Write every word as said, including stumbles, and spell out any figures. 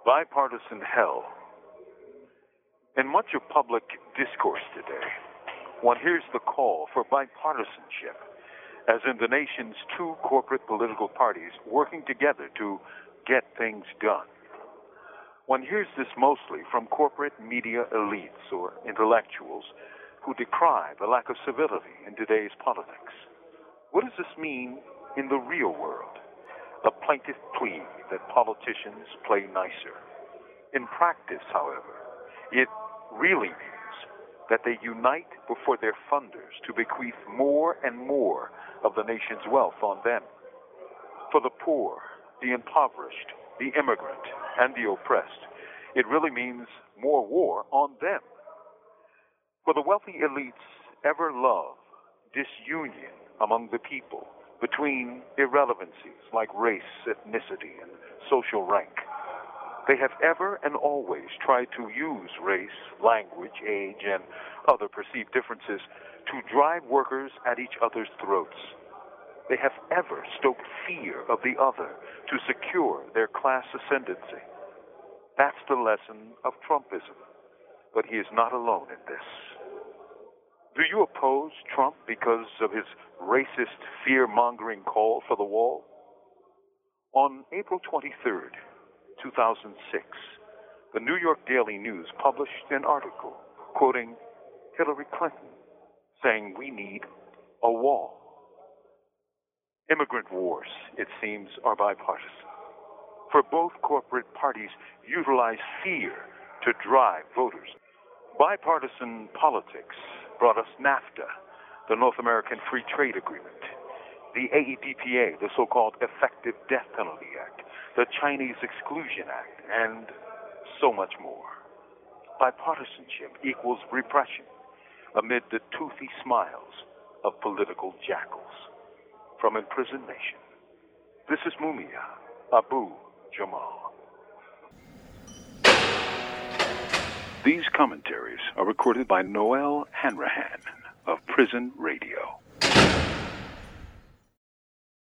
Bipartisan hell. In much of public discourse today, one hears the call for bipartisanship, as in the nation's two corporate political parties working together to get things done. One hears this mostly from corporate media elites or intellectuals who decry the lack of civility in today's politics. What does this mean in the real world? A plaintive plea that politicians play nicer. In practice, however, it really means that they unite before their funders to bequeath more and more of the nation's wealth on them. For the poor, the impoverished, the immigrant, and the oppressed, it really means more war on them. For the wealthy elites ever love disunion among the people between irrelevancies like race, ethnicity, and social rank. They have ever and always tried to use race, language, age, and other perceived differences to drive workers at each other's throats. They have ever stoked fear of the other to secure their class ascendancy. That's the lesson of Trumpism, but he is not alone in this. Do you oppose Trump because of his racist, fear-mongering call for the wall? On April twenty-third, two thousand six, the New York Daily News published an article quoting Hillary Clinton, saying we need a wall. Immigrant wars, it seems, are bipartisan. For both corporate parties utilize fear to drive voters. Bipartisan politics brought us NAFTA, the North American Free Trade Agreement, the A E D P A, the so-called Effective Death Penalty Act, the Chinese Exclusion Act, and so much more. Bipartisanship equals repression amid the toothy smiles of political jackals. From Imprisoned Nation, this is Mumia Abu Jamal. These commentaries are recorded by Noel Hanrahan of Prison Radio.